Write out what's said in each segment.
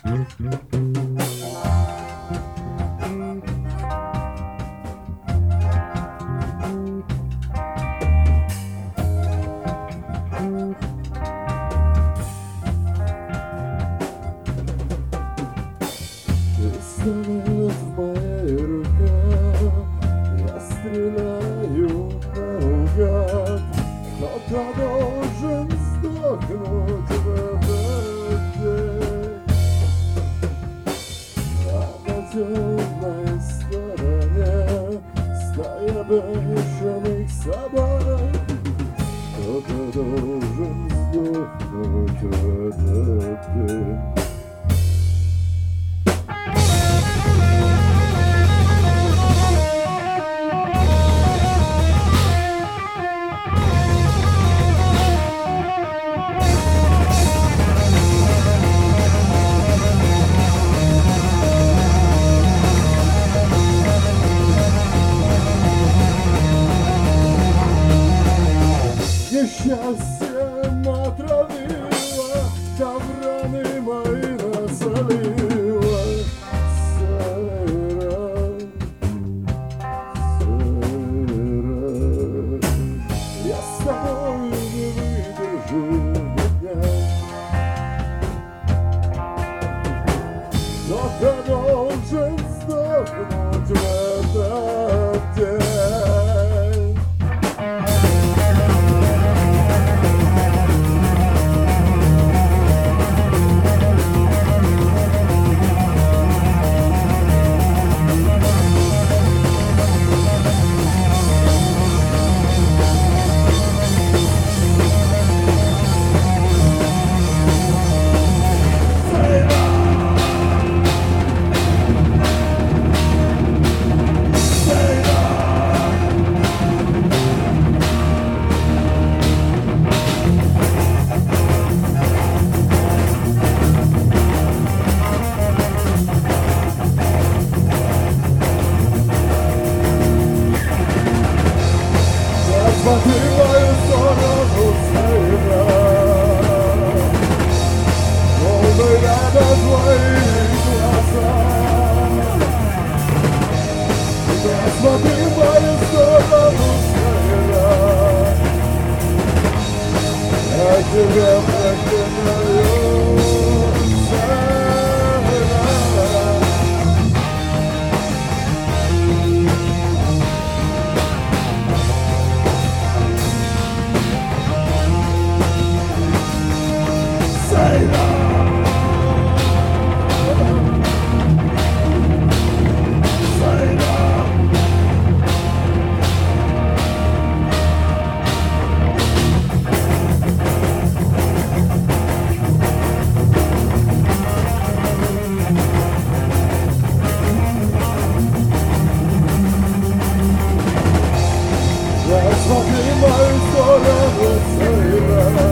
Пистолет в моей руке, я стреляю наугад. Кто-то должен сдохнуть в этот день. А на темной стороне стая бешеных собак. Кто-то должен сдохнуть в этот день. Счастьем отравила, да в раны мои насолила. Сыра, я с тобой не выдержу дня. Кто-то должен сдохнуть в этот день. Смотри в мою сторону, сына, полный ряда твоих глаза. Смотри в мою сторону, сына, я тебя проклинаю, сына. Смотри в мою сторону, сына,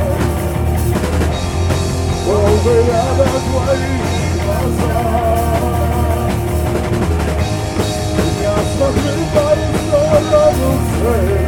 полный ряда твоих глаза. Я смотрю в мою сторону, сына.